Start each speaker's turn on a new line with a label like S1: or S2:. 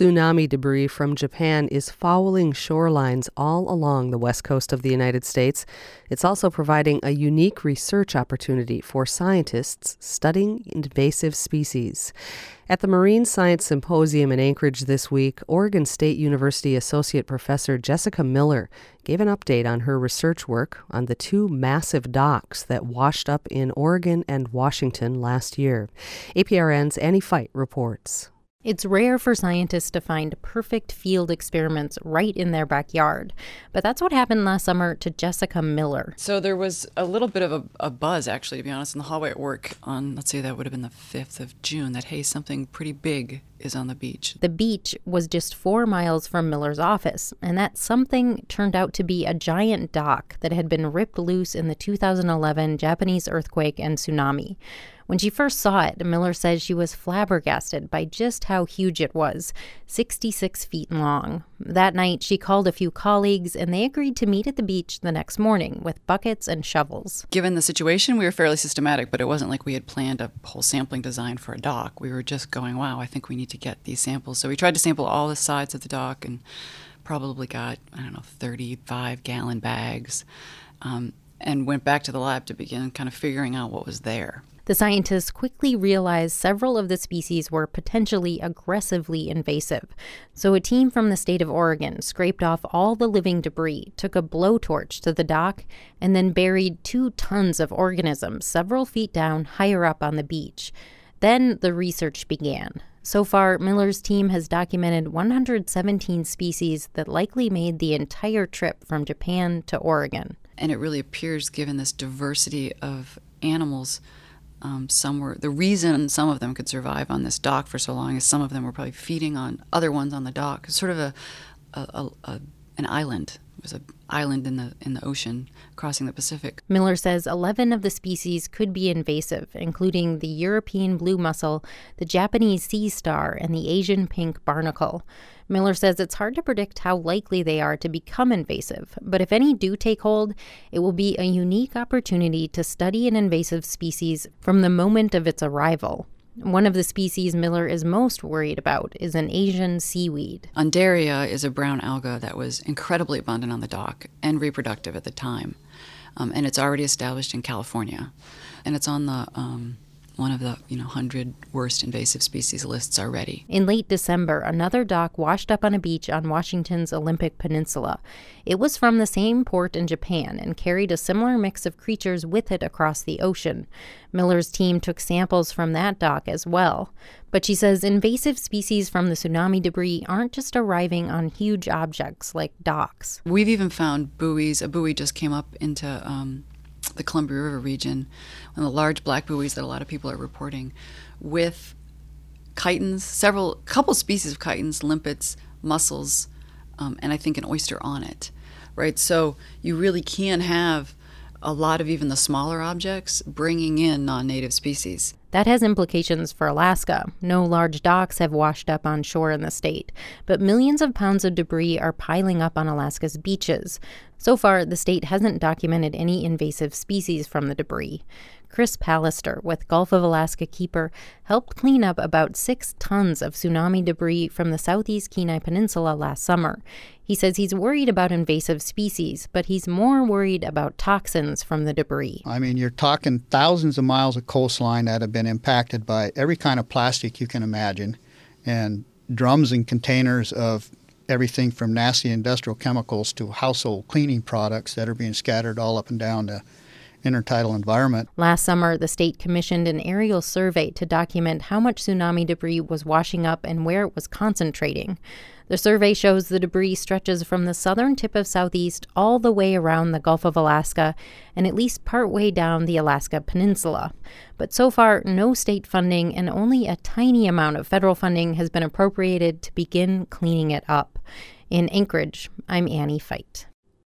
S1: tsunami debris from Japan is fouling shorelines all along the west coast of the United States. It's also providing a unique research opportunity for scientists studying invasive species. At the Marine Science Symposium in Anchorage this week, Oregon State University Associate Professor Jessica Miller gave an update on her research work on the two massive docks that washed up in Oregon and Washington last year. APRN's Annie Fight reports.
S2: It's rare for scientists to find perfect field experiments right in their backyard, but that's what happened last summer to Jessica Miller.
S3: So there was a little bit of a buzz, actually, to be honest, in the hallway at work on, let's say that would have been the 5th of June, that, hey, something pretty big is on the beach.
S2: The beach was just 4 miles from Miller's office, and that something turned out to be a giant dock that had been ripped loose in the 2011 Japanese earthquake and tsunami. When she first saw it, Miller says she was flabbergasted by just how huge it was, 66 feet long. That night, she called a few colleagues, and they agreed to meet at the beach the next morning with buckets and shovels.
S3: Given the situation, we were fairly systematic, but it wasn't like we had planned a whole sampling design for a dock. We were just going, wow, I think we need to get these samples. So we tried to sample all the sides of the dock and probably got, 35-gallon bags, and went back to the lab to begin kind of figuring out what was there.
S2: The scientists quickly realized several of the species were potentially aggressively invasive. So a team from the state of Oregon scraped off all the living debris, took a blowtorch to the dock, and then buried 2 tons of organisms several feet down higher up on the beach. Then the research began. So far, Miller's team has documented 117 species that likely made the entire trip from Japan to Oregon.
S3: And it really appears, given this diversity of animals, the reason some of them could survive on this dock for so long is some of them were probably feeding on other ones on the dock. It's sort of an island. It was an island in the ocean crossing the Pacific.
S2: Miller says 11 of the species could be invasive, including the European blue mussel, the Japanese sea star, and the Asian pink barnacle. Miller says it's hard to predict how likely they are to become invasive, but if any do take hold, it will be a unique opportunity to study an invasive species from the moment of its arrival. One of the species Miller is most worried about is an Asian seaweed.
S3: Undaria is a brown alga that was incredibly abundant on the dock and reproductive at the time. And it's already established in California. And it's on the one of the 100 worst invasive species lists already.
S2: In late December, another dock washed up on a beach on Washington's Olympic Peninsula. It was from the same port in Japan and carried a similar mix of creatures with it across the ocean. Miller's team took samples from that dock as well. But she says invasive species from the tsunami debris aren't just arriving on huge objects like docks.
S3: We've even found buoys. A buoy just came up into the Columbia River region, one of the large black buoys that a lot of people are reporting, with chitons, couple species of chitons, limpets, mussels, and I think an oyster on it, right? So you really can have a lot of even the smaller objects bringing in non-native species.
S2: That has implications for Alaska. No large docks have washed up on shore in the state, but millions of pounds of debris are piling up on Alaska's beaches. So far, the state hasn't documented any invasive species from the debris. Chris Pallister with Gulf of Alaska Keeper helped clean up about 6 tons of tsunami debris from the southeast Kenai Peninsula last summer. He says he's worried about invasive species, but he's more worried about toxins from the debris.
S4: I mean, you're talking thousands of miles of coastline that have been impacted by every kind of plastic you can imagine, and drums and containers of everything from nasty industrial chemicals to household cleaning products that are being scattered all up and down the intertidal environment.
S2: Last summer, the state commissioned an aerial survey to document how much tsunami debris was washing up and where it was concentrating. The survey shows the debris stretches from the southern tip of Southeast all the way around the Gulf of Alaska and at least partway down the Alaska Peninsula. But so far, no state funding and only a tiny amount of federal funding has been appropriated to begin cleaning it up. In Anchorage, I'm Annie Fight.